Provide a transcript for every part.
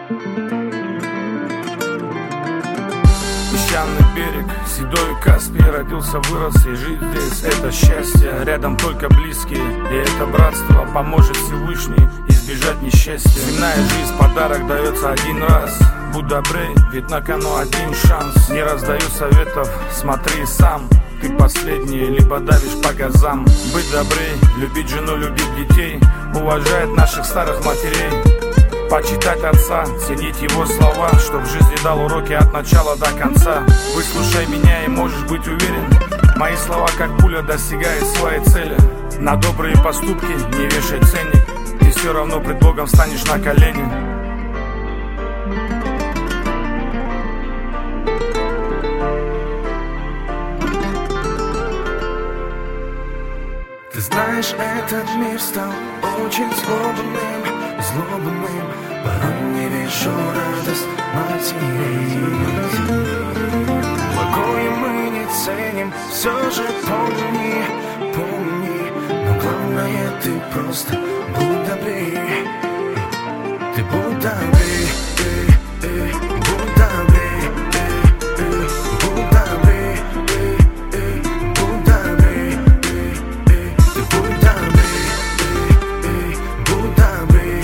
Песчаный берег, седой Каспий. Родился, вырос и жить здесь — это счастье. Рядом только близкие, и это братство поможет Всевышний избежать несчастья. Земная жизнь, подарок дается один раз. Будь добрей, ведь на кону один шанс. Не раздаю советов, смотри сам. Ты последний, либо давишь по газам. Быть добрей, любить жену, любить детей, уважать наших старых матерей, почитать отца, ценить его слова, что в жизни дал уроки от начала до конца. Выслушай меня и можешь быть уверен, мои слова как пуля достигают своей цели. На добрые поступки не вешай ценник, ты все равно пред Богом встанешь на колени. Ты знаешь, этот мир стал очень злобным. Порой не вижу радость матерей. Благое мы не ценим, все же помни. Но главное, ты просто будь добрей. Ты будь добрей, будь добрей, будь добрей, будь добрей. Ты будь добрей, будь добрей.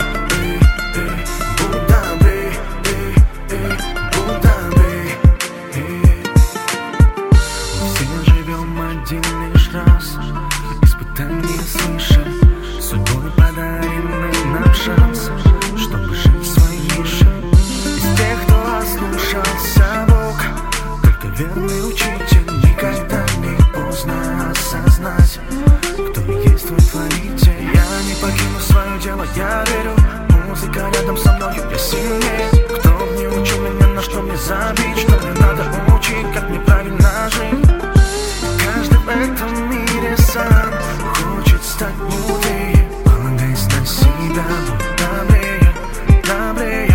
Один лишь раз испытание свыше, судьбой подаренный нам шанс, чтобы жить своей жизнью. Из тех, кто ослушался Бог, только верный учитель. Никогда не поздно осознать, кто есть твой творитель. Я не покину свое дело, я верю. Музыка рядом со мною, я сильнее. Кто не учил меня, на что мне забить, что мне надо учить, как мне правильно жить. Каждый в этом мире сам хочет стать мудрее. Полагаясь на себя, будь добрее, добрее.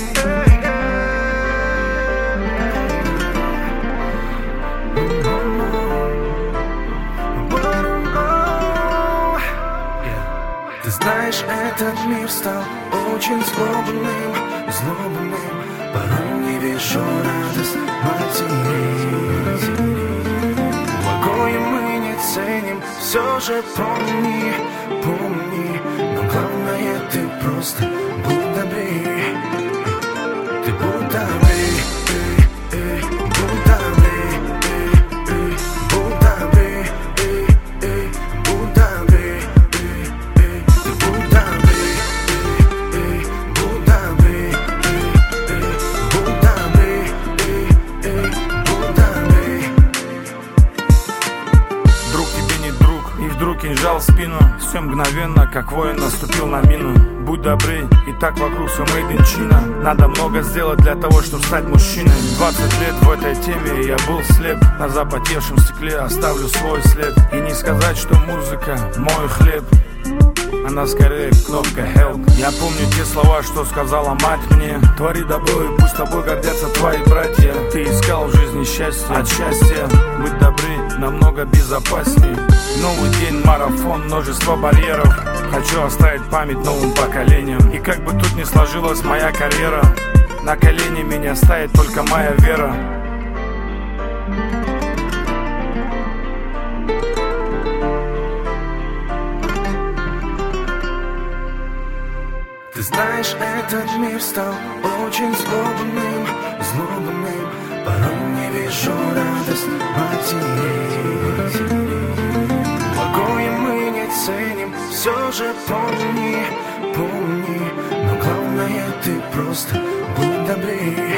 Ты знаешь, этот мир стал очень злобным. Порой не вижу радость матерей. Благое мы не ценим, все же помни. Но главное, ты просто будь добрей. Ты будь добрей, будь добрей, будь добрей, будь добрей. Ты будь добрей, будь добрей, будь добрей, будь добрей. Друг тебе не друг, и вдруг кинжал в спину. Все мгновенно, как воин наступил на мину. Будь добрей, и так вокруг все made in China. Надо много сделать для того, чтобы стать мужчиной. 20 лет в этой теме, я был слеп. На запотевшем стекле оставлю свой след. И не сказать, что музыка мой хлеб, она скорее кнопка help. Я помню те слова, что сказала мать мне: твори добро, и пусть тобой гордятся твои братья. Ты искал в жизни счастье, от счастья быть добрей намного безопасней. Новый день, марафон, множество барьеров. Хочу оставить память новым поколениям. И как бы тут ни сложилась моя карьера, на колени меня ставит только моя вера. Ты знаешь, этот мир стал очень злобным. Порой не вижу радость матерей. Благое мы не ценим, все же помни. Но главное, ты просто будь добрей.